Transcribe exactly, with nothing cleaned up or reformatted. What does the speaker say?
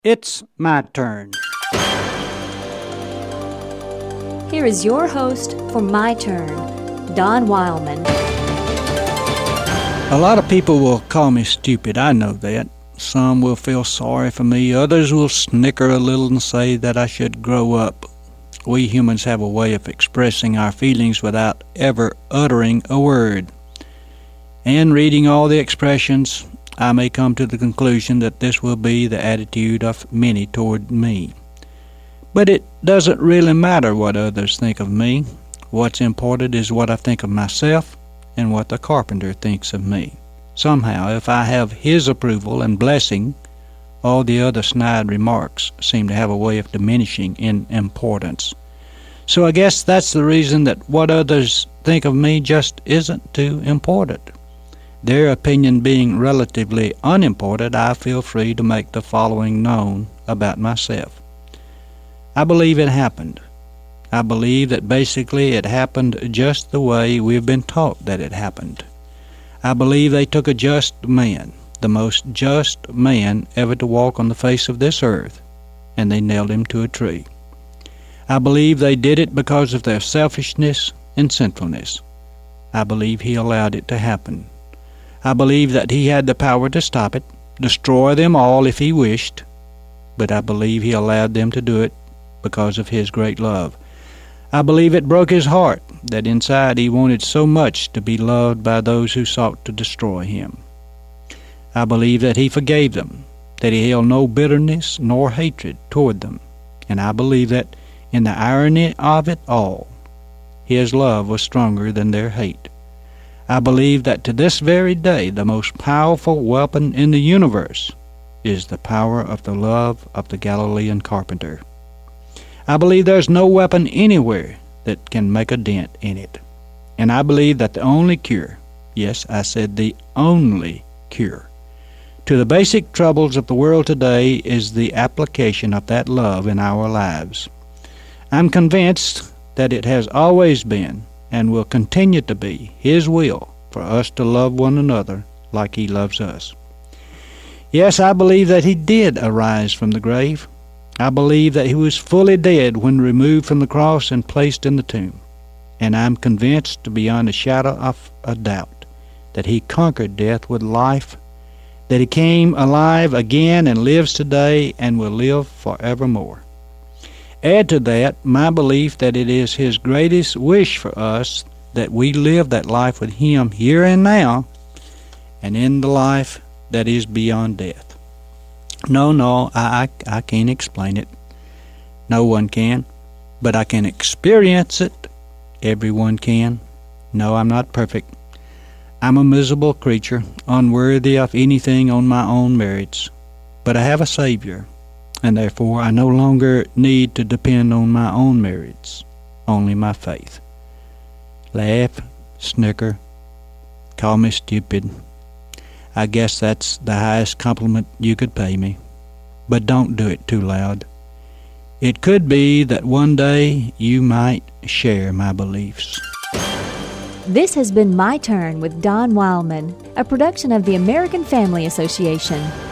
It's my turn. Here is your host for My Turn, Don Wildman. A lot of people will call me stupid, I know that. Some will feel sorry for me, others will snicker a little and say that I should grow up. We humans have a way of expressing our feelings without ever uttering a word. And reading all the expressions, I may come to the conclusion that this will be the attitude of many toward me. But it doesn't really matter what others think of me. What's important is what I think of myself and what the carpenter thinks of me. Somehow, if I have his approval and blessing, all the other snide remarks seem to have a way of diminishing in importance. So I guess that's the reason that what others think of me just isn't too important. Their opinion being relatively unimportant, I feel free to make the following known about myself. I believe it happened. I believe that basically it happened just the way we've been taught that it happened. I believe they took a just man, the most just man ever to walk on the face of this earth, and they nailed him to a tree. I believe they did it because of their selfishness and sinfulness. I believe he allowed it to happen. I believe that he had the power to stop it, destroy them all if he wished, but I believe he allowed them to do it because of his great love. I believe it broke his heart that inside he wanted so much to be loved by those who sought to destroy him. I believe that he forgave them, that he held no bitterness nor hatred toward them, and I believe that in the irony of it all, his love was stronger than their hate. I believe that to this very day the most powerful weapon in the universe is the power of the love of the Galilean carpenter. I believe there's no weapon anywhere that can make a dent in it. And I believe that the only cure, yes, I said the only cure, to the basic troubles of the world today is the application of that love in our lives. I'm convinced that it has always been and will continue to be his will for us to love one another like he loves us. Yes, I believe that he did arise from the grave. I believe that he was fully dead when removed from the cross and placed in the tomb. And I'm convinced beyond a shadow of a doubt that he conquered death with life, that he came alive again and lives today and will live forevermore. Add to that my belief that it is his greatest wish for us that we live that life with him here and now and in the life that is beyond death. No, no, I, I, I can't explain it. No one can. But I can experience it. Everyone can. No, I'm not perfect. I'm a miserable creature, unworthy of anything on my own merits. But I have a Savior, and therefore I no longer need to depend on my own merits, only my faith. Laugh, snicker, call me stupid. I guess that's the highest compliment you could pay me. But don't do it too loud. It could be that one day you might share my beliefs. This has been My Turn with Don Wildman, a production of the American Family Association.